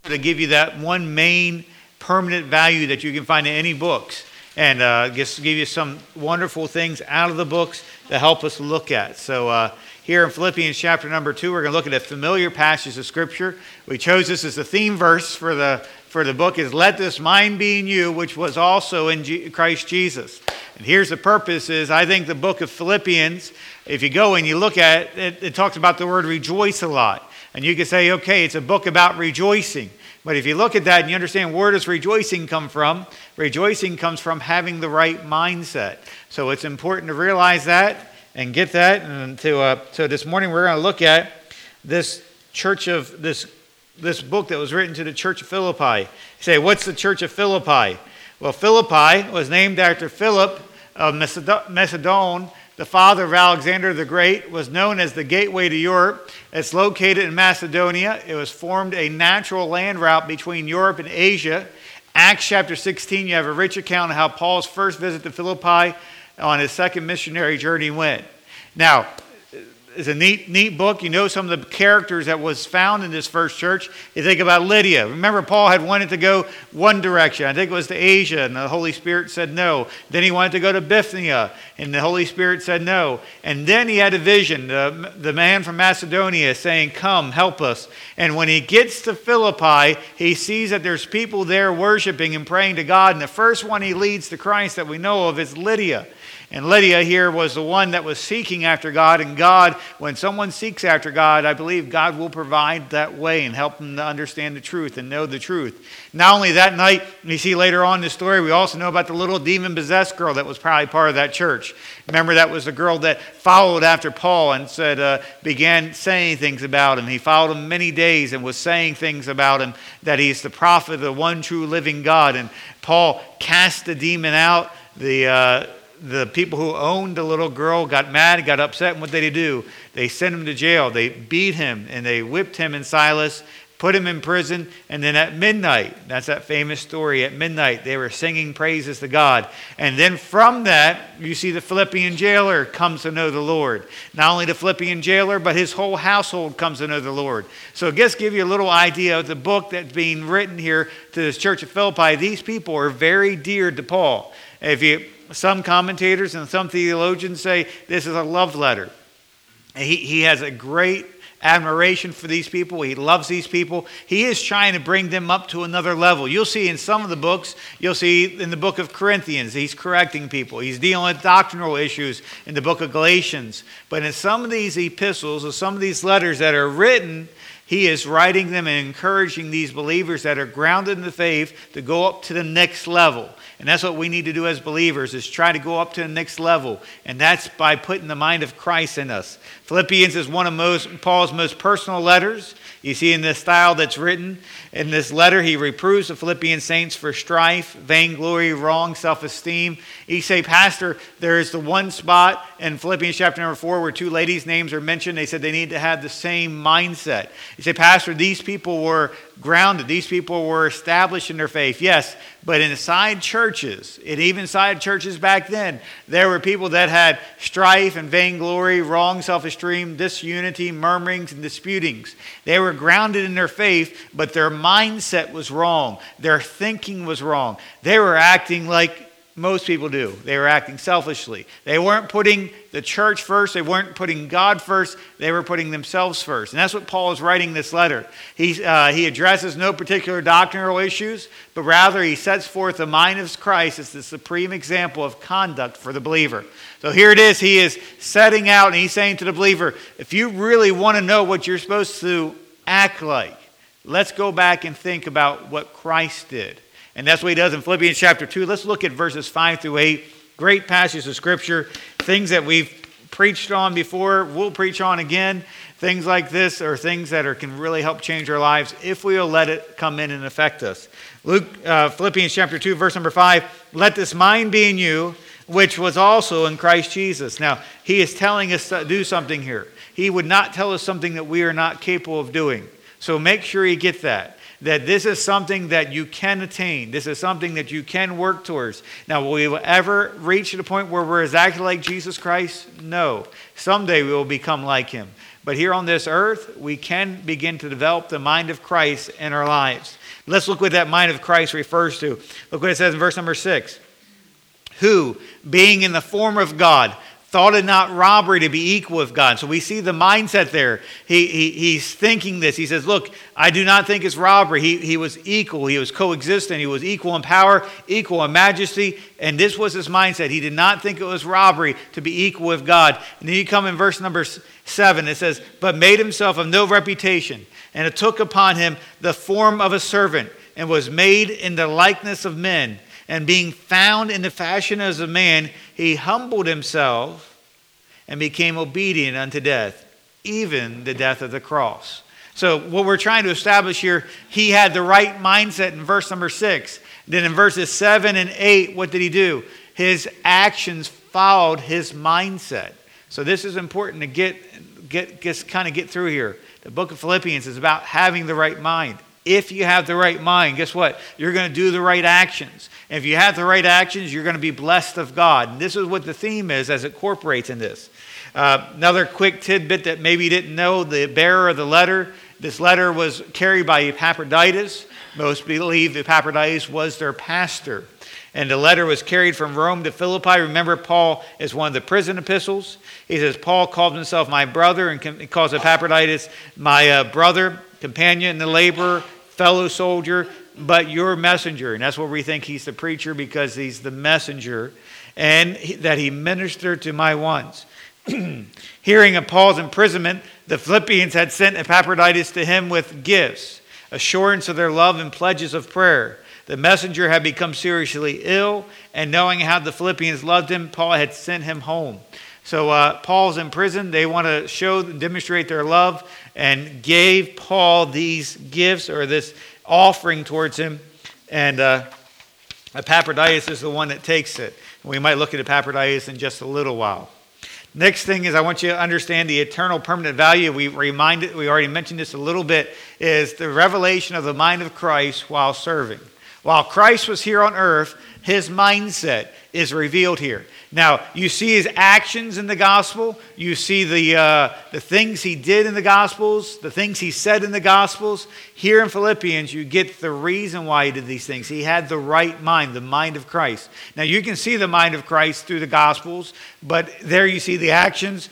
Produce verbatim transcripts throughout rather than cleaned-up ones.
to give you that one main permanent value that you can find in any books, and uh, just give you some wonderful things out of the books to help us look at. So uh, here in Philippians chapter number two, we're going to look at a familiar passage of Scripture. We chose this as the theme verse for the for the book is "Let this mind be in you, which was also in G- Christ Jesus." And here's the purpose: is I think the book of Philippians, if you go and you look at it, it, it talks about the word rejoice a lot, and you can say, okay, it's a book about rejoicing. But if you look at that and you understand where does rejoicing come from, rejoicing comes from having the right mindset. So it's important to realize that and get that. And to uh, so this morning we're going to look at this church of this this book that was written to the church of Philippi. You say, what's the church of Philippi? Well, Philippi was named after Philip of Macedon. The father of Alexander the Great, was known as the gateway to Europe. It's located in Macedonia. It was formed a natural land route between Europe and Asia. Acts chapter sixteen, you have a rich account of how Paul's first visit to Philippi on his second missionary journey went. Now, it's a neat, neat book. You know some of the characters that was found in this first church. You think about Lydia. Remember, Paul had wanted to go one direction. I think it was to Asia, and the Holy Spirit said no. Then he wanted to go to Bithynia, and the Holy Spirit said no. And then he had a vision, the, the man from Macedonia saying, come, help us. And when he gets to Philippi, he sees that there's people there worshiping and praying to God. And the first one he leads to Christ that we know of is Lydia. And Lydia here was the one that was seeking after God. And God, when someone seeks after God, I believe God will provide that way and help them to understand the truth and know the truth. Not only that night, you see later on in the story, we also know about the little demon-possessed girl that was probably part of that church. Remember, that was the girl that followed after Paul and said, uh, began saying things about him. He followed him many days and was saying things about him, that he's the prophet of the one true living God. And Paul cast the demon out. The... Uh, The people who owned the little girl got mad, got upset, and what did they do? They sent him to jail. They beat him, and they whipped him and Silas, put him in prison, and then at midnight, that's that famous story, at midnight, they were singing praises to God. And then from that, you see the Philippian jailer comes to know the Lord. Not only the Philippian jailer, but his whole household comes to know the Lord. So just give you a little idea of the book that's being written here to this church of Philippi. These people are very dear to Paul. If you... Some commentators and some theologians say this is a love letter. He, he has a great admiration for these people. He loves these people. He is trying to bring them up to another level. You'll see in some of the books, you'll see in the book of Corinthians, he's correcting people. He's dealing with doctrinal issues in the book of Galatians. But in some of these epistles or some of these letters that are written, he is writing them and encouraging these believers that are grounded in the faith to go up to the next level. And that's what we need to do as believers, is try to go up to the next level. And that's by putting the mind of Christ in us. Philippians is one of most, Paul's most personal letters. You see in the style that's written. In this letter, he reproves the Philippian saints for strife, vainglory, wrong self-esteem. He say, Pastor, there is the one spot in Philippians chapter number four where two ladies' names are mentioned. They said they need to have the same mindset. You say, Pastor, these people were grounded. These people were established in their faith. Yes, but inside churches, and even inside churches back then, there were people that had strife and vainglory, wrong self-esteem, disunity, murmurings, and disputings. They were grounded in their faith, but their mindset was wrong. Their thinking was wrong. They were acting like most people do. They were acting selfishly. They weren't putting the church first. They weren't putting God first. They were putting themselves first. And that's what Paul is writing this letter. He, uh, he addresses no particular doctrinal issues, but rather he sets forth the mind of Christ as the supreme example of conduct for the believer. So here it is. He is setting out and he's saying to the believer, if you really want to know what you're supposed to act like, let's go back and think about what Christ did. And that's what he does in Philippians chapter two. Let's look at verses five through eight. Great passages of Scripture. Things that we've preached on before, we'll preach on again. Things like this are things that are, can really help change our lives if we'll let it come in and affect us. Luke, uh, Philippians chapter two, verse number five. Let this mind be in you, which was also in Christ Jesus. Now, he is telling us to do something here. He would not tell us something that we are not capable of doing. So make sure you get that. That this is something that you can attain. This is something that you can work towards. Now, will we ever reach to the point where we're exactly like Jesus Christ? No. Someday we will become like him. But here on this earth, we can begin to develop the mind of Christ in our lives. Let's look what that mind of Christ refers to. Look what it says in verse number six. Who, being in the form of God, thought it not robbery to be equal with God. So we see the mindset there. He, he He's thinking this. He says, look, I do not think it's robbery. He, he was equal. He was coexistent. He was equal in power, equal in majesty. And this was his mindset. He did not think it was robbery to be equal with God. And then you come in verse number seven. It says, but made himself of no reputation, and it took upon him the form of a servant, and was made in the likeness of men. And being found in the fashion as a man, he humbled himself and became obedient unto death, even the death of the cross. So what we're trying to establish here, he had the right mindset in verse number six. Then in verses seven and eight, what did he do? His actions followed his mindset. So this is important to get, get, get kind of get through here. The book of Philippians is about having the right mind. If you have the right mind, guess what? You're going to do the right actions. And if you have the right actions, you're going to be blessed of God. And this is what the theme is as it incorporates in this. Uh, another quick tidbit that maybe you didn't know, the bearer of the letter. This letter was carried by Epaphroditus. Most believe Epaphroditus was their pastor. And the letter was carried from Rome to Philippi. Remember, Paul is one of the prison epistles. He says, Paul called himself my brother, and he calls Epaphroditus my uh, brother, companion in the labor, fellow soldier, but your messenger. And that's where we think he's the preacher, because he's the messenger, and he, that he ministered to my wants. Hearing of Paul's imprisonment, the Philippians had sent Epaphroditus to him with gifts, assurance of their love and pledges of prayer. The messenger had become seriously ill, and knowing how the Philippians loved him, Paul had sent him home. So uh, Paul's in prison. They want to show, demonstrate their love, and gave Paul these gifts, or this offering towards him. And uh, Epaphroditus is the one that takes it. We might look at Epaphroditus in just a little while. Next thing is, I want you to understand the eternal permanent value. We reminded, we already mentioned this a little bit, is the revelation of the mind of Christ while serving. While Christ was here on earth, his mindset is revealed here. Now, you see his actions in the gospel. You see the uh, the things he did in the gospels, the things he said in the gospels. Here in Philippians, you get the reason why he did these things. He had the right mind, the mind of Christ. Now, you can see the mind of Christ through the gospels, but there you see the actions,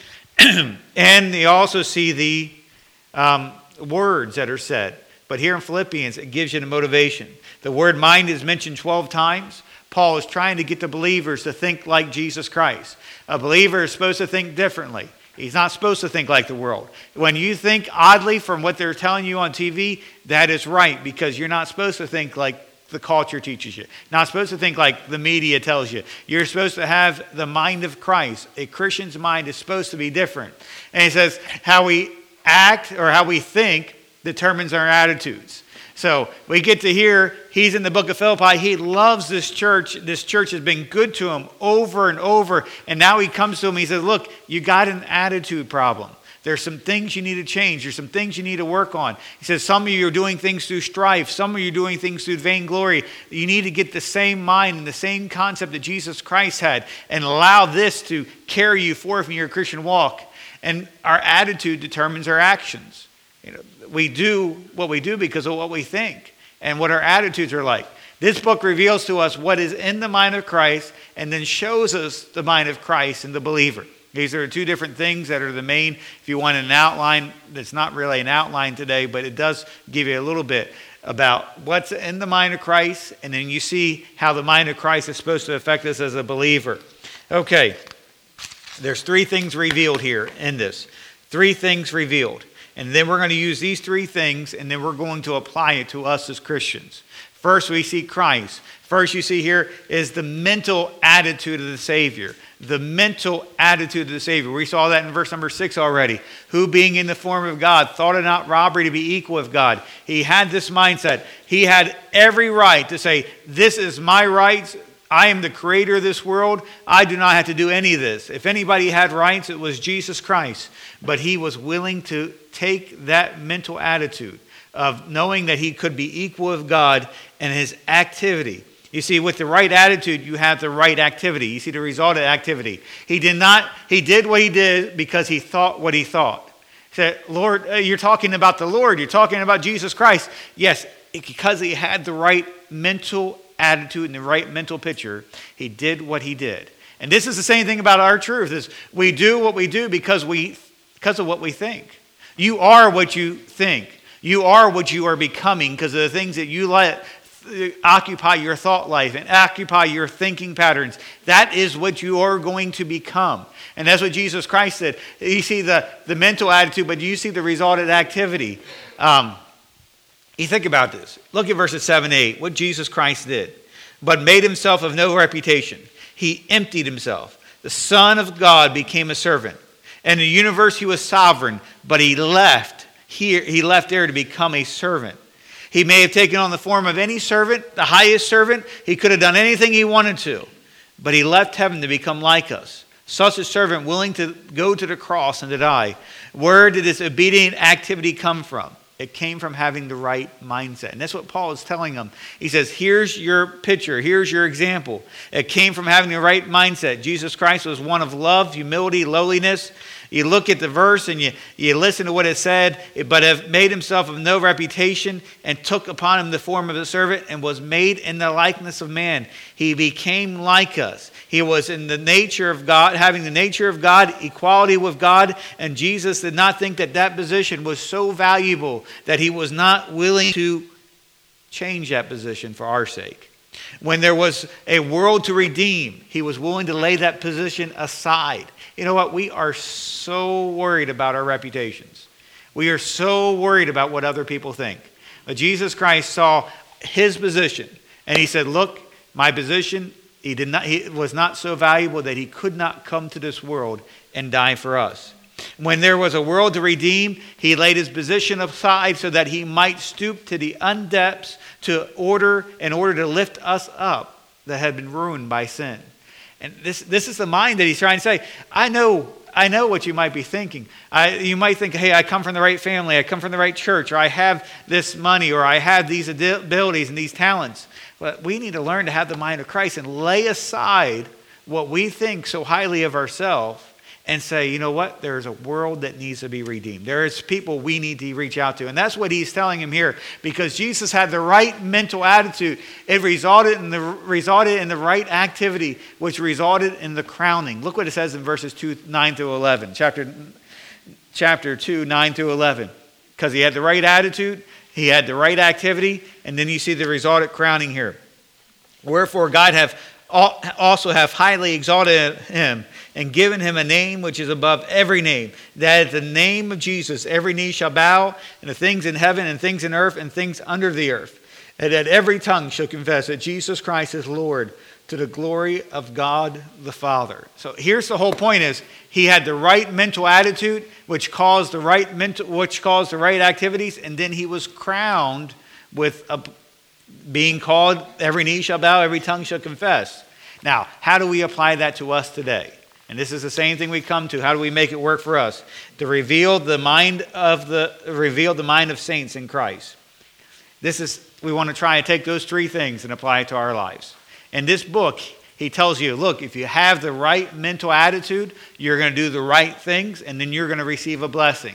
and you also see the um, words that are said. But here in Philippians, it gives you the motivation. The word mind is mentioned twelve times. Paul is trying to get the believers to think like Jesus Christ. A believer is supposed to think differently. He's not supposed to think like the world. When you think oddly from what they're telling you on T V, that is right, because you're not supposed to think like the culture teaches you. Not supposed to think like the media tells you. You're supposed to have the mind of Christ. A Christian's mind is supposed to be different. And he says how we act or how we think determines our attitudes. So we get to hear he's in the book of Philippi. He loves this church. This church has been good to him over and over. And now he comes to him. He says, look, you got an attitude problem. There's some things you need to change. There's some things you need to work on. He says, some of you are doing things through strife. Some of you are doing things through vainglory. You need to get the same mind and the same concept that Jesus Christ had, and allow this to carry you forth in your Christian walk. And our attitude determines our actions. You know, we do what we do because of what we think and what our attitudes are like. This book reveals to us what is in the mind of Christ, and then shows us the mind of Christ in the believer. These are two different things that are the main. If you want an outline, that's not really an outline today, but it does give you a little bit about what's in the mind of Christ, and then you see how the mind of Christ is supposed to affect us as a believer. Okay, there's three things revealed here in this. Three things revealed. And then we're going to use these three things, and then we're going to apply it to us as Christians. First, we see Christ. First, you see here is the mental attitude of the Savior. The mental attitude of the Savior. We saw that in verse number six already. Who, being in the form of God, thought it not robbery to be equal with God. He had this mindset. He had every right to say, this is my rights. I am the creator of this world. I do not have to do any of this. If anybody had rights, it was Jesus Christ. But he was willing to take that mental attitude of knowing that he could be equal with God and his activity. You see, with the right attitude, you have the right activity. You see the result of activity. He did not, he did what he did because he thought what he thought. He said, Lord, uh, you're talking about the Lord. You're talking about Jesus Christ. Yes, because he had the right mental attitude and the right mental picture, he did what he did. And this is the same thing about our truth, is we do what we do because we because of what we think. You are what you think. You are what you are becoming because of the things that you let occupy your thought life and occupy your thinking patterns. That is what you are going to become. And that's what Jesus Christ said. You see the, the mental attitude, but you see the resultant activity. Um, you think about this. Look at verses seven, eight. What Jesus Christ did. But made himself of no reputation. He emptied himself. The Son of God became a servant. And in the universe he was sovereign, but he left here. He left there to become a servant. He may have taken on the form of any servant, the highest servant. He could have done anything he wanted to. But he left heaven to become like us. Such a servant willing to go to the cross and to die. Where did this obedient activity come from? It came from having the right mindset. And that's what Paul is telling them. He says, here's your picture. Here's your example. It came from having the right mindset. Jesus Christ was one of love, humility, lowliness. You look at the verse and you, you listen to what it said, but have made himself of no reputation and took upon him the form of a servant and was made in the likeness of man. He became like us. He was in the nature of God, having the nature of God, equality with God, and Jesus did not think that that position was so valuable that he was not willing to change that position for our sake. When there was a world to redeem, he was willing to lay that position aside. You know what? We are so worried about our reputations. We are so worried about what other people think. But Jesus Christ saw his position and he said, look, my position, he did not, he was not so valuable that he could not come to this world and die for us. When there was a world to redeem, he laid his position aside so that he might stoop to the undepths to order, in order to lift us up that had been ruined by sin. And this this is the mind that he's trying to say. I know, I know what you might be thinking. I, you might think, hey, I come from the right family, I come from the right church, or I have this money, or I have these abilities and these talents. But we need to learn to have the mind of Christ and lay aside what we think so highly of ourselves and say, you know what? There's a world that needs to be redeemed. There is people we need to reach out to. And that's what he's telling him here. Because Jesus had the right mental attitude. It resulted in the, resulted in the right activity, which resulted in the crowning. Look what it says in verses two, nine through eleven. Chapter, chapter two, nine through eleven. Because he had the right attitude, he had the right activity, and then you see the resultant crowning here. Wherefore God have also have highly exalted him and given him a name which is above every name, that at the name of Jesus every knee shall bow, and the things in heaven and things in earth and things under the earth, and that every tongue shall confess that Jesus Christ is Lord, to the glory of God the Father. So here's the whole point: is he had the right mental attitude, which caused the right mental, which caused the right activities, and then he was crowned with a being called, every knee shall bow, every tongue shall confess. Now, how do we apply that to us today? And this is the same thing we come to. How do we make it work for us? To reveal the mind of the reveal the mind of saints in Christ. This is we want to try and take those three things and apply it to our lives. In this book, he tells you, look, if you have the right mental attitude, you're going to do the right things, and then you're going to receive a blessing.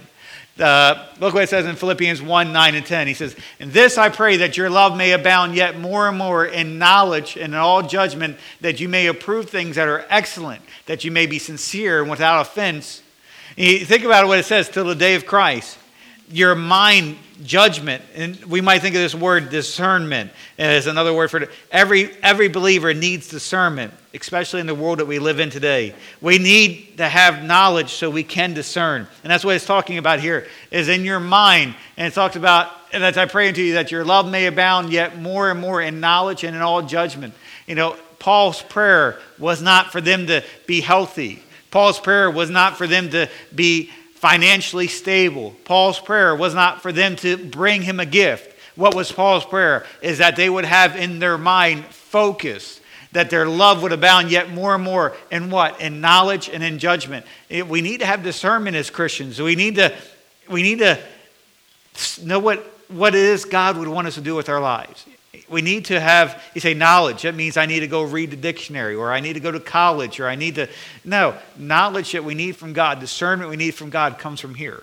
Uh, look what it says in Philippians one, nine and ten. He says, in this I pray that your love may abound yet more and more in knowledge and in all judgment, that you may approve things that are excellent, that you may be sincere and without offense. And you think about what it says, till the day of Christ. Your mind, judgment, and we might think of this word discernment as another word for it. Every, every believer needs discernment, especially in the world that we live in today. We need to have knowledge so we can discern. And that's what it's talking about here, is in your mind. And it talks about, and as I pray unto you, that your love may abound yet more and more in knowledge and in all judgment. You know, Paul's prayer was not for them to be healthy. Paul's prayer was not for them to be financially stable. Paul's prayer was not for them to bring him a gift. What was Paul's prayer? Is that they would have in their mind focus, that their love would abound yet more and more in what? In knowledge and in judgment. It, we need to have discernment as Christians. We need to, we need to know what, what it is God would want us to do with our lives. We need to have, you say knowledge. That means I need to go read the dictionary, or I need to go to college, or I need to, no. Knowledge that we need from God, discernment we need from God comes from here.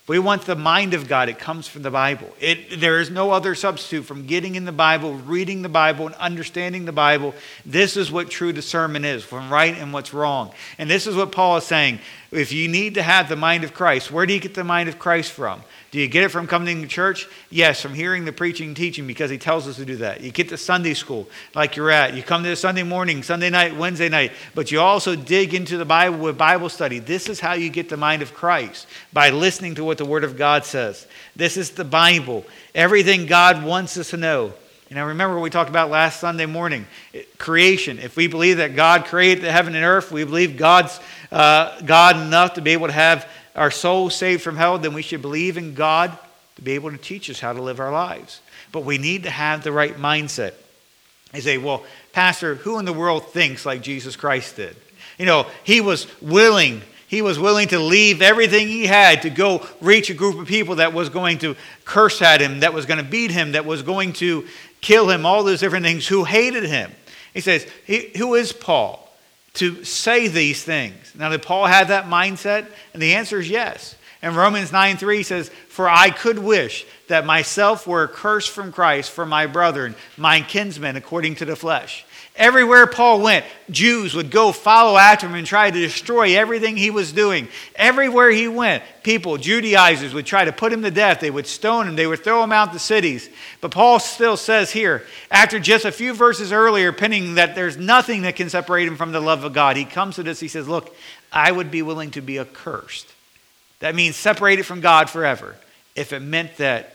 We want the mind of God. It comes from the Bible. It, there is no other substitute from getting in the Bible, reading the Bible, and understanding the Bible. This is what true discernment is, from right and what's wrong. And this is what Paul is saying. If you need to have the mind of Christ, where do you get the mind of Christ from? Do you get it from coming to church? Yes, from hearing the preaching and teaching, because he tells us to do that. You get to Sunday school like you're at. You come to Sunday morning, Sunday night, Wednesday night. But you also dig into the Bible with Bible study. This is how you get the mind of Christ, by listening to what the Word of God says. This is the Bible. Everything God wants us to know. You know, remember what we talked about last Sunday morning. Creation. If we believe that God created the heaven and earth, we believe God's uh, God enough to be able to have our souls saved from hell, then we should believe in God to be able to teach us how to live our lives. But we need to have the right mindset. They say, well, Pastor, who in the world thinks like Jesus Christ did? You know, he was willing. He was willing to leave everything he had to go reach a group of people that was going to curse at him, that was going to beat him, that was going to kill him, all those different things, who hated him. He says, who is Paul to say these things? Now, did Paul have that mindset? And the answer is yes. And Romans nine three says, for I could wish that myself were accursed from Christ for my brethren, my kinsmen, according to the flesh. Everywhere Paul went, Jews would go follow after him and try to destroy everything he was doing. Everywhere he went, people, Judaizers, would try to put him to death. They would stone him. They would throw him out the cities. But Paul still says here, after just a few verses earlier, penning that there's nothing that can separate him from the love of God, he comes to this, he says, look, I would be willing to be accursed. That means separated from God forever, if it meant that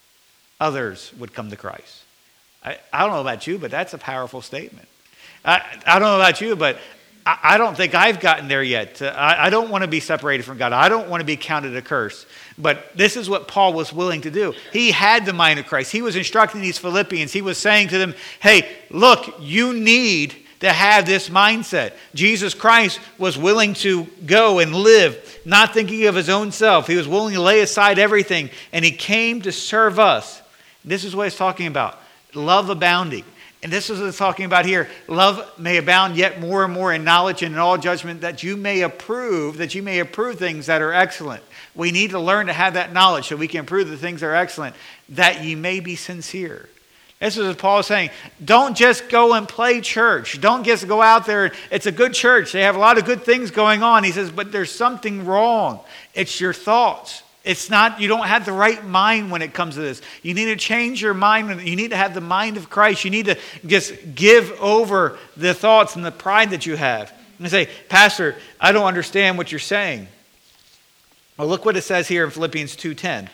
others would come to Christ. I, I don't know about you, but that's a powerful statement. I, I don't know about you, but I, I don't think I've gotten there yet. Uh, I, I don't want to be separated from God. I don't want to be counted a curse. But this is what Paul was willing to do. He had the mind of Christ. He was instructing these Philippians. He was saying to them, hey, look, you need to have this mindset. Jesus Christ was willing to go and live, not thinking of his own self. He was willing to lay aside everything, and he came to serve us. This is what he's talking about. Love abounding. And this is what it's talking about here. Love may abound yet more and more in knowledge and in all judgment, that you may approve, that you may approve things that are excellent. We need to learn to have that knowledge so we can approve the things that are excellent, that ye may be sincere. This is what Paul is saying. Don't just go and play church. Don't just go out there. It's a good church. They have a lot of good things going on. He says, but there's something wrong. It's your thoughts. It's not, you don't have the right mind when it comes to this. You need to change your mind. You need to have the mind of Christ. You need to just give over the thoughts and the pride that you have. And say, Pastor, I don't understand what you're saying. Well, look what it says here in Philippians two ten.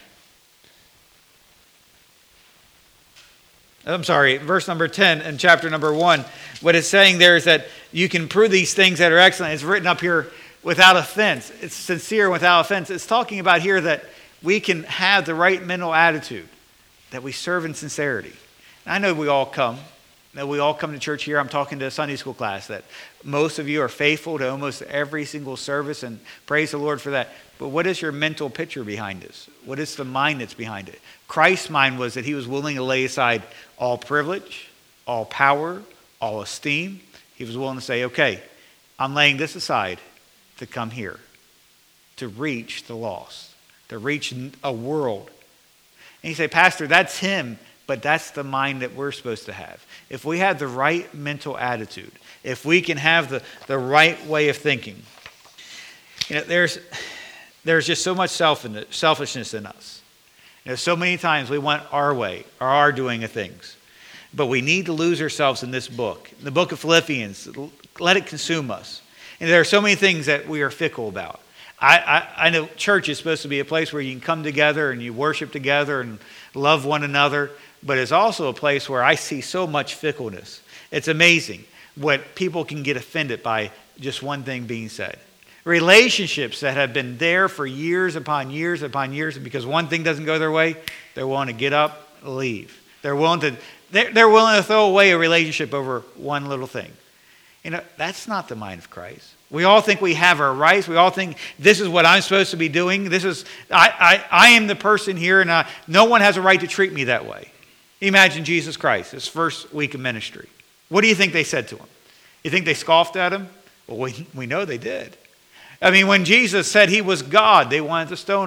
I'm sorry, verse number ten in chapter number one. What it's saying there is that you can prove these things that are excellent. It's written up here without offense. It's sincere without offense. It's talking about here that we can have the right mental attitude, that we serve in sincerity. And I know we all come. That we all come to church here. I'm talking to a Sunday school class that most of you are faithful to almost every single service, and praise the Lord for that. But what is your mental picture behind this? What is the mind that's behind it? Christ's mind was that he was willing to lay aside all privilege, all power, all esteem. He was willing to say, okay, I'm laying this aside to come here, to reach the lost, to reach a world. And you say, Pastor, that's him, but that's the mind that we're supposed to have. If we have the right mental attitude, if we can have the, the right way of thinking, you know, there's, there's just so much selfishness in us. You know, so many times we want our way or our doing of things. But we need to lose ourselves in this book. In the book of Philippians, let it consume us. And there are so many things that we are fickle about. I, I, I know church is supposed to be a place where you can come together and you worship together and love one another. But it's also a place where I see so much fickleness. It's amazing what people can get offended by just one thing being said. Relationships that have been there for years upon years upon years, and because one thing doesn't go their way, they're willing to get up, leave. They're willing to they're, they're willing to throw away a relationship over one little thing. You know, that's not the mind of Christ. We all think we have our rights. We all think this is what I'm supposed to be doing. This is I I, I am the person here, and I, no one has a right to treat me that way. Imagine Jesus Christ, his first week of ministry. What do you think they said to him? You think they scoffed at him? Well, we, we know they did. I mean, when Jesus said he was God, they wanted to stone him.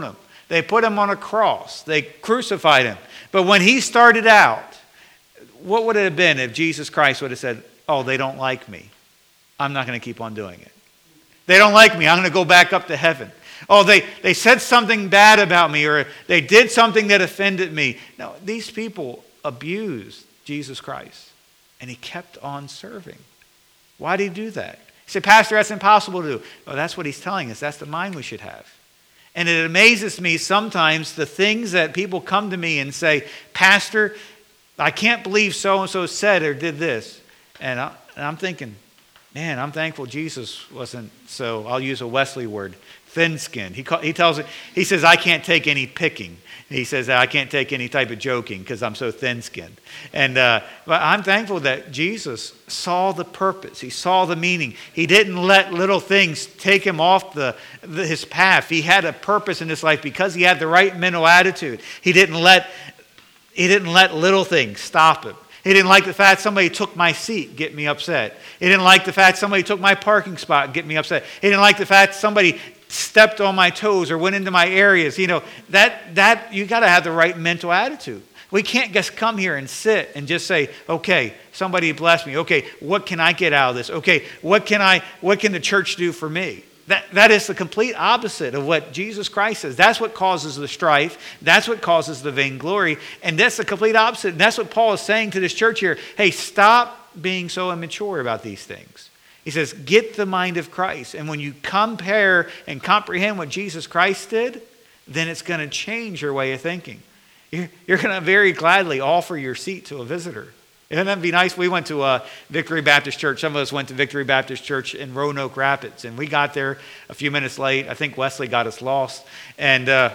They put him on a cross. They crucified him. But when he started out, what would it have been if Jesus Christ would have said, oh, they don't like me. I'm not going to keep on doing it. They don't like me. I'm going to go back up to heaven. Oh, they, they said something bad about me, or they did something that offended me. No, these people abused Jesus Christ, and he kept on serving. Why did he do that? He said, Pastor, that's impossible to do. Well, that's what he's telling us. That's the mind we should have. And it amazes me sometimes the things that people come to me and say, Pastor, I can't believe so-and-so said or did this. And, I, and I'm thinking, man, I'm thankful Jesus wasn't so, I'll use a Wesley word, thin-skinned. He, call, he tells it, he says, I can't take any picking. He says, I can't take any type of joking because I'm so thin-skinned. And uh, but I'm thankful that Jesus saw the purpose. He saw the meaning. He didn't let little things take him off the, the his path. He had a purpose in his life because he had the right mental attitude. He didn't let he didn't let little things stop him. He didn't like the fact somebody took my seat, get me upset. He didn't like the fact somebody took my parking spot, get me upset. He didn't like the fact somebody stepped on my toes or went into my areas. You know, that that you got to have the right mental attitude. We can't just come here and sit and just say, okay, somebody bless me. Okay, what can I get out of this? Okay, what can I what can the church do for me? That that is the complete opposite of what Jesus Christ says. That's what causes the strife. That's what causes the vainglory. And that's the complete opposite. And that's what Paul is saying to this church here. Hey, stop being so immature about these things. He says, get the mind of Christ. And when you compare and comprehend what Jesus Christ did, then it's going to change your way of thinking. You're, you're going to very gladly offer your seat to a visitor. Isn't that be nice? We went to uh, Victory Baptist Church. Some of us went to Victory Baptist Church in Roanoke Rapids. And we got there a few minutes late. I think Wesley got us lost. And uh,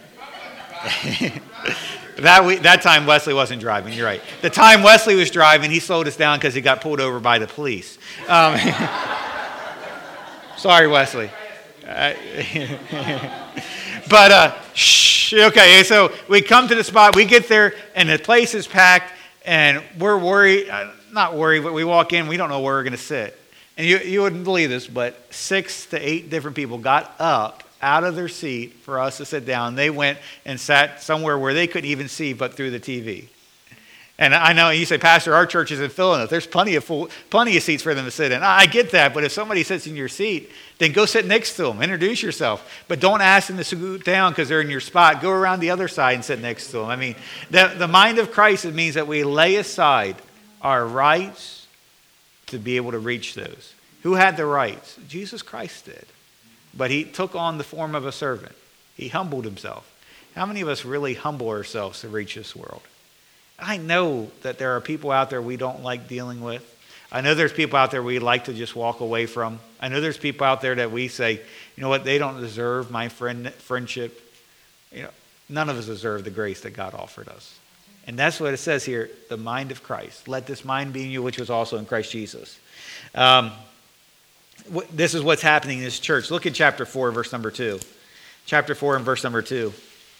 that, we, that time Wesley wasn't driving. You're right. The time Wesley was driving, he slowed us down because he got pulled over by the police. Um, sorry, Wesley. Uh, but, uh, shh, okay, so we come to the spot, we get there, and the place is packed, and we're worried, uh, not worried, but we walk in, we don't know where we're going to sit. And you, you wouldn't believe this, but six to eight different people got up out of their seat for us to sit down. They went and sat somewhere where they couldn't even see but through the T V. And I know you say, Pastor, our church isn't filling it. There's plenty of full, plenty of seats for them to sit in. I get that, but if somebody sits in your seat, then go sit next to them. Introduce yourself. But don't ask them to scoot down because they're in your spot. Go around the other side and sit next to them. I mean, the, the mind of Christ, it means that we lay aside our rights to be able to reach those. Who had the rights? Jesus Christ did. But he took on the form of a servant. He humbled himself. How many of us really humble ourselves to reach this world? I know that there are people out there we don't like dealing with. I know there's people out there we like to just walk away from. I know there's people out there that we say, you know what, they don't deserve my friend friendship. You know, none of us deserve the grace that God offered us. And that's what it says here, the mind of Christ. Let this mind be in you, which was also in Christ Jesus. Um, this is what's happening in this church. Look at chapter four, verse number two. Chapter four and verse number two.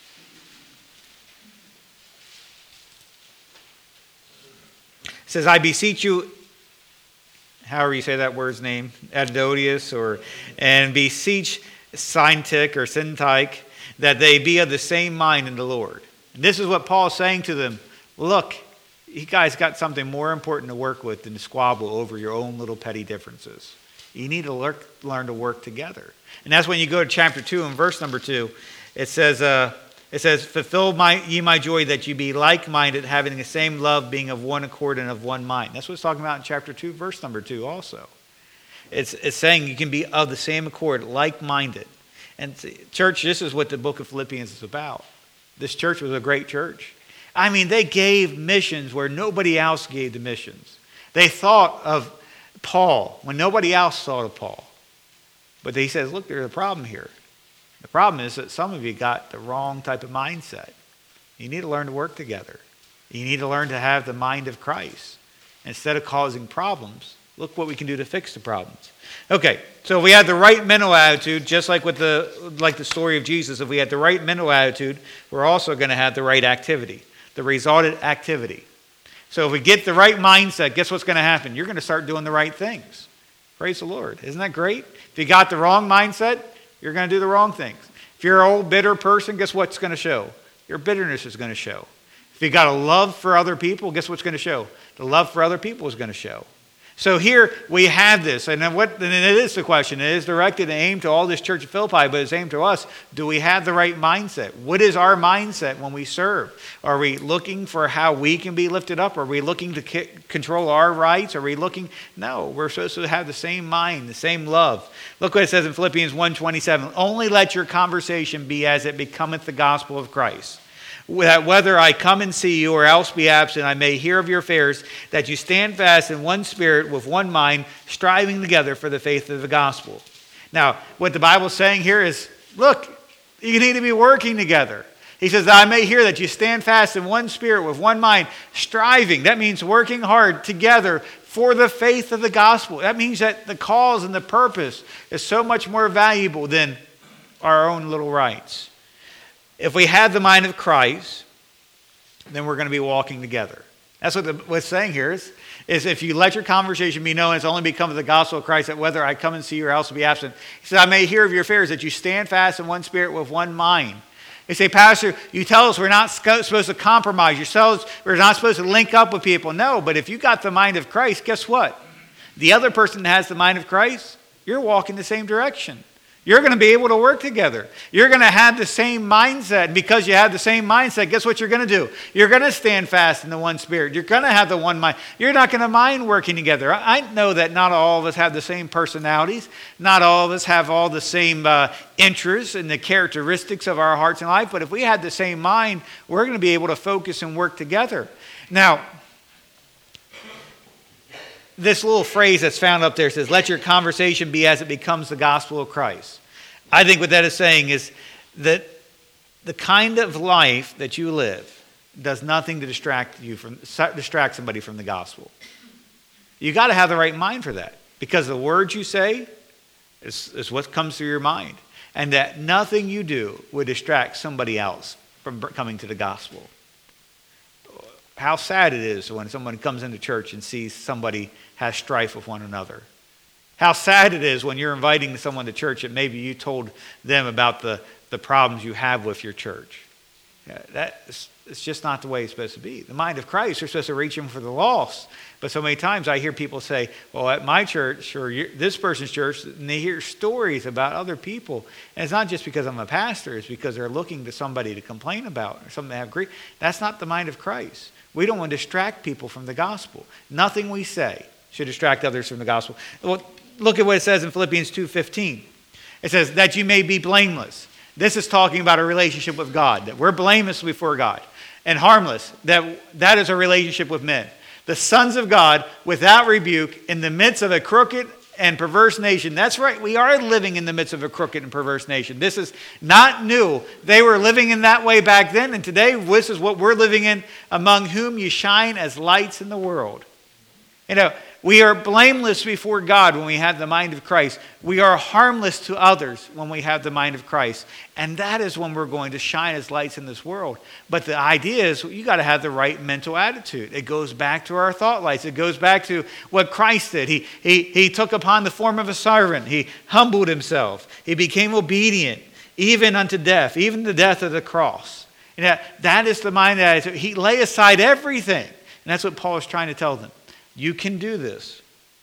It says, I beseech you, however you say that word's name, Adonius, or and beseech Syntyche or Syntyche, that they be of the same mind in the Lord. And this is what Paul's saying to them. Look, you guys got something more important to work with than to squabble over your own little petty differences. You need to learn, learn to work together. And that's when you go to chapter two and verse number two. It says, uh, It says, fulfill my, ye my joy that you be like-minded, having the same love, being of one accord and of one mind. That's what it's talking about in chapter two, verse number two also. It's, it's saying you can be of the same accord, like-minded. And church, this is what the book of Philippians is about. This church was a great church. I mean, they gave missions where nobody else gave the missions. They thought of Paul when nobody else thought of Paul. But he says, look, there's a problem here. The problem is that some of you got the wrong type of mindset. You need to learn to work together. You need to learn to have the mind of Christ. Instead of causing problems, look what we can do to fix the problems. Okay, so if we had the right mental attitude, just like with the like the story of Jesus, if we had the right mental attitude, we're also going to have the right activity, the resultant activity. So if we get the right mindset, guess what's going to happen? You're going to start doing the right things. Praise the Lord. Isn't that great? If you got the wrong mindset, you're going to do the wrong things. If you're an old bitter person, guess what's going to show? Your bitterness is going to show. If you got a love for other people, guess what's going to show? The love for other people is going to show. So here we have this, and then what? And it is the question. It is directed and aimed to all this church of Philippi, but it's aimed to us. Do we have the right mindset? What is our mindset when we serve? Are we looking for how we can be lifted up? Are we looking to c- control our rights? Are we looking? No, we're supposed to have the same mind, the same love. Look what it says in Philippians one twenty-seven. Only let your conversation be as it becometh the gospel of Christ. That whether I come and see you or else be absent, I may hear of your affairs, that you stand fast in one spirit with one mind, striving together for the faith of the gospel. Now, what the Bible's saying here is, look, you need to be working together. He says, I may hear that you stand fast in one spirit with one mind, striving. That means working hard together for the faith of the gospel. That means that the cause and the purpose is so much more valuable than our own little rights. If we have the mind of Christ, then we're going to be walking together. That's what the, what's saying here is, is if you let your conversation be known, it's only become the gospel of Christ, that whether I come and see you or else be absent. He said, I may hear of your affairs, that you stand fast in one spirit with one mind. They say, Pastor, you tell us we're not supposed to compromise. You tell us we're not supposed to link up with people. No, but if you got the mind of Christ, guess what? The other person that has the mind of Christ, you're walking the same direction. You're going to be able to work together. You're going to have the same mindset. And because you have the same mindset, guess what you're going to do? You're going to stand fast in the one spirit. You're going to have the one mind. You're not going to mind working together. I know that not all of us have the same personalities. Not all of us have all the same uh, interests and the characteristics of our hearts and life. But if we had the same mind, we're going to be able to focus and work together. Now, this little phrase that's found up there says, let your conversation be as it becomes the gospel of Christ. I think what that is saying is that the kind of life that you live does nothing to distract you from distract somebody from the gospel. You got to have the right mind for that, because the words you say is, is what comes through your mind, and that nothing you do would distract somebody else from coming to the gospel. How sad it is when someone comes into church and sees somebody has strife with one another. How sad it is when you're inviting someone to church and maybe you told them about the, the problems you have with your church. Yeah, that is, it's just not the way it's supposed to be. The mind of Christ, you're supposed to reach them for the lost. But so many times I hear people say, well, at my church or your, this person's church, and they hear stories about other people. And it's not just because I'm a pastor. It's because they're looking to somebody to complain about or something to have grief. That's not the mind of Christ. We don't want to distract people from the gospel. Nothing we say should distract others from the gospel. Well, look at what it says in Philippians two fifteen. It says, that you may be blameless. This is talking about a relationship with God, that we're blameless before God, and harmless, that that is a relationship with men. The sons of God, without rebuke, in the midst of a crooked and perverse nation. That's right, we are living in the midst of a crooked and perverse nation. This is not new. They were living in that way back then, and today this is what we're living in, among whom you shine as lights in the world. You know, we are blameless before God when we have the mind of Christ. We are harmless to others when we have the mind of Christ. And that is when we're going to shine as lights in this world. But the idea is you got to have the right mental attitude. It goes back to our thought lights. It goes back to what Christ did. He, he, he took upon the form of a servant. He humbled himself. He became obedient, even unto death, even the death of the cross. And that, that is the mind attitude. He lay aside everything. And that's what Paul is trying to tell them. You can do this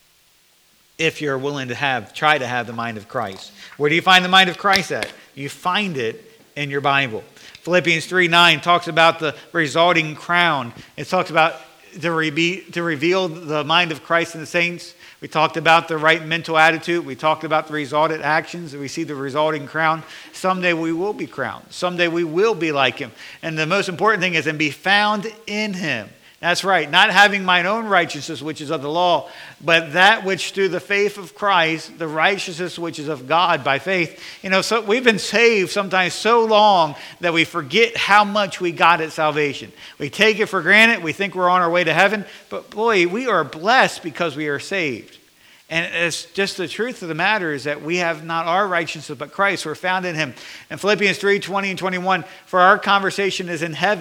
if you're willing to have, try to have the mind of Christ. Where do you find the mind of Christ at? You find it in your Bible. Philippians three nine talks about the resulting crown. It talks about to, re- to reveal the mind of Christ in the saints. We talked about the right mental attitude. We talked about the resultant actions. We see the resulting crown. Someday we will be crowned. Someday we will be like him. And the most important thing is, and be found in him. That's right, not having mine own righteousness, which is of the law, but that which through the faith of Christ, the righteousness which is of God by faith. You know, so we've been saved sometimes so long that we forget how much we got at salvation. We take it for granted. We think we're on our way to heaven. But boy, we are blessed because we are saved. And it's just the truth of the matter is that we have not our righteousness, but Christ. We're found in him. In Philippians three twenty and twenty-one, for our conversation is in heaven.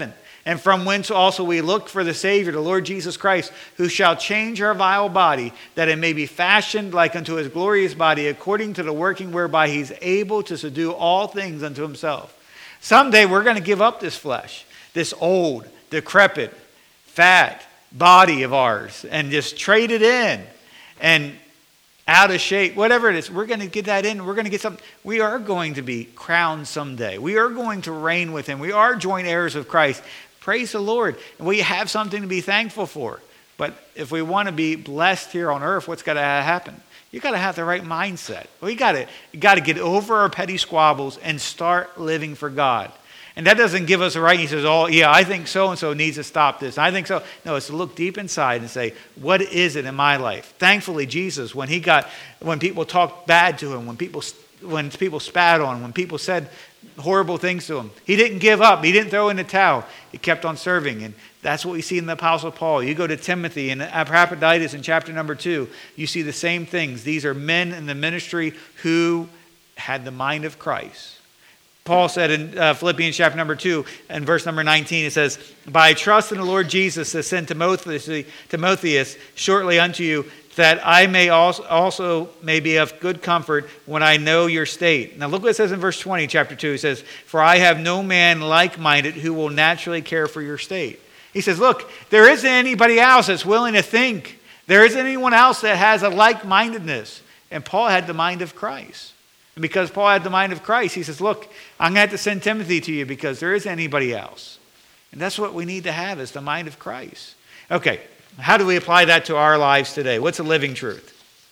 and from whence also we look for the Savior, the Lord Jesus Christ, who shall change our vile body, that it may be fashioned like unto his glorious body, according to the working whereby he's able to subdue all things unto himself. Someday we're going to give up this flesh, this old, decrepit, fat body of ours, and just trade it in, and out of shape, whatever it is, we're going to get that in. We're going to get something. We are going to be crowned someday. We are going to reign with him. We are joint heirs of Christ. Praise the Lord. And we have something to be thankful for. But if we want to be blessed here on earth, what's got to happen? You got to have the right mindset. We got to got to get over our petty squabbles and start living for God. And that doesn't give us a right. He says, oh, yeah, I think so-and-so needs to stop this. I think so. No, it's to look deep inside and say, what is it in my life? Thankfully, Jesus, when he got, when people talked bad to him, when people, when people spat on him, when people said horrible things to him, he didn't give up. He didn't throw in the towel. He kept on serving. And that's what we see in the Apostle Paul. You go to Timothy and Epaphroditus in chapter number two, you see the same things. These are men in the ministry who had the mind of Christ. Paul said in uh, Philippians chapter number two and verse number nineteen, it says, "By trust in the Lord Jesus to send Timotheus, Timotheus shortly unto you, that I may also, also may be of good comfort when I know your state." Now look what it says in verse twenty, chapter two. It says, "For I have no man like-minded who will naturally care for your state." He says, look, there isn't anybody else that's willing to think. There isn't anyone else that has a like-mindedness. And Paul had the mind of Christ. And because Paul had the mind of Christ, he says, look, I'm going to have to send Timothy to you because there isn't anybody else. And that's what we need to have, is the mind of Christ. Okay, how do we apply that to our lives today? What's a living truth?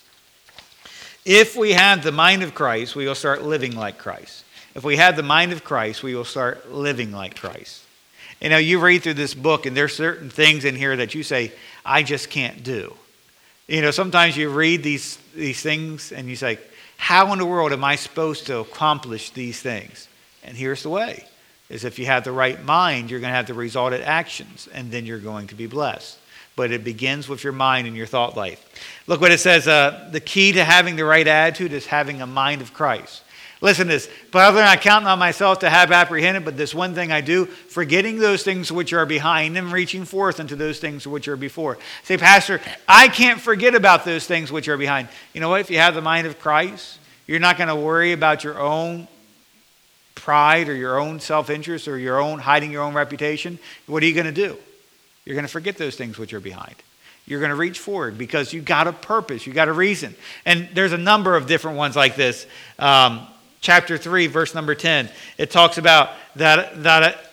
If we have the mind of Christ, we will start living like Christ. If we have the mind of Christ, we will start living like Christ. You know, you read through this book and there's certain things in here that you say, I just can't do. You know, sometimes you read these, these things and you say, how in the world am I supposed to accomplish these things? And here's the way, is if you have the right mind, you're going to have the resultant actions, and then you're going to be blessed. But it begins with your mind and your thought life. Look what it says, uh, the key to having the right attitude is having a mind of Christ. Listen to this. Brethren, I count not myself to have apprehended, but this one thing I do, forgetting those things which are behind and reaching forth unto those things which are before. Say, Pastor, I can't forget about those things which are behind. You know what? If you have the mind of Christ, you're not going to worry about your own pride or your own self-interest or your own hiding your own reputation. What are you going to do? You're going to forget those things which are behind. You're going to reach forward because you got a purpose. You got a reason. And there's a number of different ones like this. Um, Chapter three, verse number ten, it talks about that that I,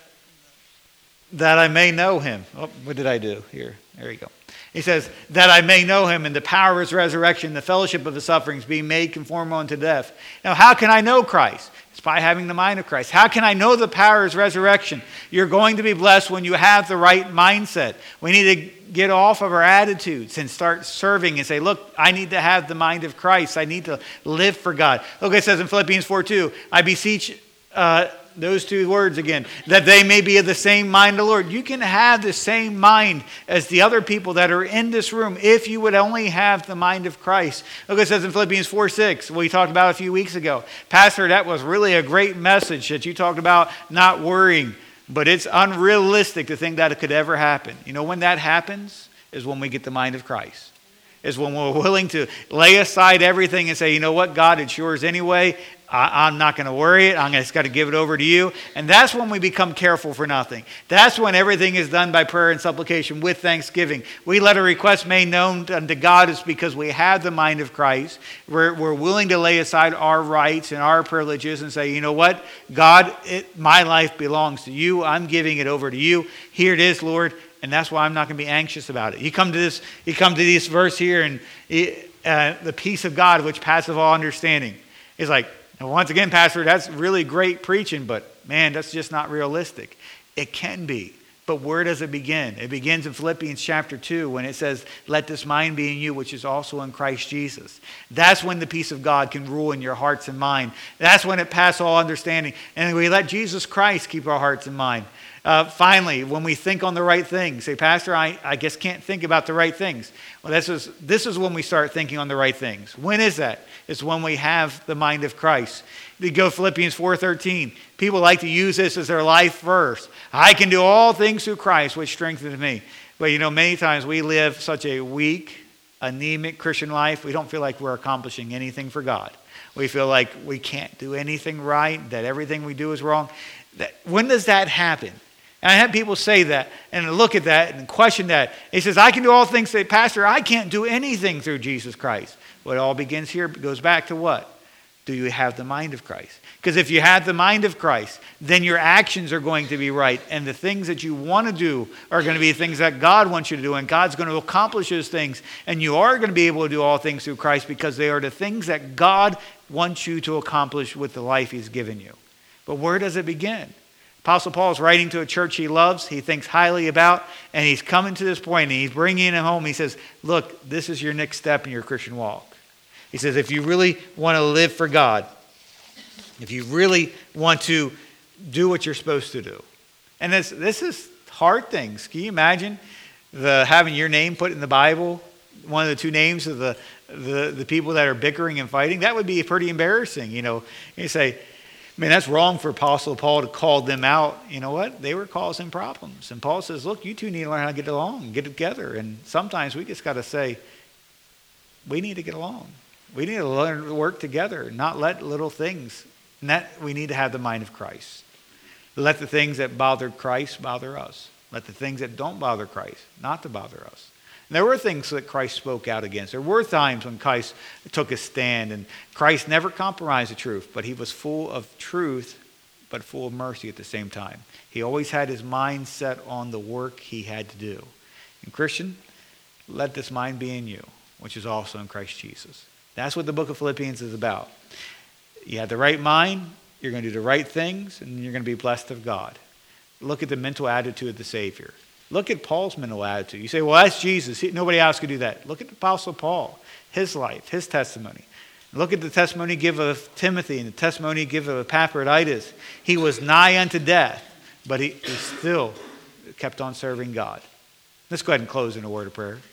that I may know him. Oh, what did I do here? There you go. He says, that I may know him in the power of his resurrection, the fellowship of his sufferings, being made conform unto death. Now, how can I know Christ? It's by having the mind of Christ. How can I know the power of his resurrection? You're going to be blessed when you have the right mindset. We need to get off of our attitudes and start serving and say, look, I need to have the mind of Christ. I need to live for God. Look, it says in Philippians four two, I beseech, uh, those two words again, that they may be of the same mind of the Lord. You can have the same mind as the other people that are in this room if you would only have the mind of Christ. Look, it says in Philippians four six, we talked about a few weeks ago. Pastor, that was really a great message that you talked about not worrying. But it's unrealistic to think that it could ever happen. You know when that happens is when we get the mind of Christ. Is when we're willing to lay aside everything and say, you know what, God, it's yours anyway. I, I'm not going to worry it. I'm just got to give it over to you. And that's when we become careful for nothing. That's when everything is done by prayer and supplication with thanksgiving. We let a request made known unto God is because we have the mind of Christ. We're, we're willing to lay aside our rights and our privileges and say, you know what, God, it, my life belongs to you. I'm giving it over to you. Here it is, Lord. And that's why I'm not going to be anxious about it. You come to this, you come to this verse here, and it, uh, the peace of God, which passeth all understanding, is like, and once again, Pastor, that's really great preaching, but man, that's just not realistic. It can be, but where does it begin? It begins in Philippians chapter two when it says, let this mind be in you, which is also in Christ Jesus. That's when the peace of God can rule in your hearts and mind. That's when it passes all understanding. And we let Jesus Christ keep our hearts and mind. Uh, finally, when we think on the right things, say, Pastor, I, I guess can't think about the right things. Well, this is, this is when we start thinking on the right things. When is that? It's when we have the mind of Christ. You go Philippians four thirteen. People like to use this as their life verse. I can do all things through Christ, which strengthens me. But you know, many times we live such a weak, anemic Christian life, we don't feel like we're accomplishing anything for God. We feel like we can't do anything right, that everything we do is wrong. That, when does that happen? And I have people say that and look at that and question that. He says, I can do all things. Say, Pastor, I can't do anything through Jesus Christ. Well, it all begins here. It goes back to what? Do you have the mind of Christ? Because if you have the mind of Christ, then your actions are going to be right. And the things that you want to do are going to be things that God wants you to do. And God's going to accomplish those things. And you are going to be able to do all things through Christ because they are the things that God wants you to accomplish with the life he's given you. But where does it begin? Apostle Paul is writing to a church he loves, he thinks highly about, and he's coming to this point, and he's bringing him home. He says, look, this is your next step in your Christian walk. He says, if you really want to live for God, if you really want to do what you're supposed to do. And this, this is hard things. Can you imagine the having your name put in the Bible, one of the two names of the, the, the people that are bickering and fighting? That would be pretty embarrassing. You know, you say, I mean, that's wrong for Apostle Paul to call them out. You know what? They were causing problems. And Paul says, look, you two need to learn how to get along, get together. And sometimes we just got to say, we need to get along. We need to learn to work together, not let little things. And that we need to have the mind of Christ. Let the things that bothered Christ bother us. Let the things that don't bother Christ not to bother us. And there were things that Christ spoke out against. There were times when Christ took a stand, and Christ never compromised the truth, but he was full of truth, but full of mercy at the same time. He always had his mind set on the work he had to do. And Christian, let this mind be in you, which is also in Christ Jesus. That's what the book of Philippians is about. You have the right mind, you're going to do the right things, and you're going to be blessed of God. Look at the mental attitude of the Savior. Look at Paul's mental attitude. You say, well, that's Jesus. He, nobody else could do that. Look at the Apostle Paul, his life, his testimony. Look at the testimony give of Timothy and the testimony give of Epaphroditus. He was nigh unto death, but he, he still kept on serving God. Let's go ahead and close in a word of prayer.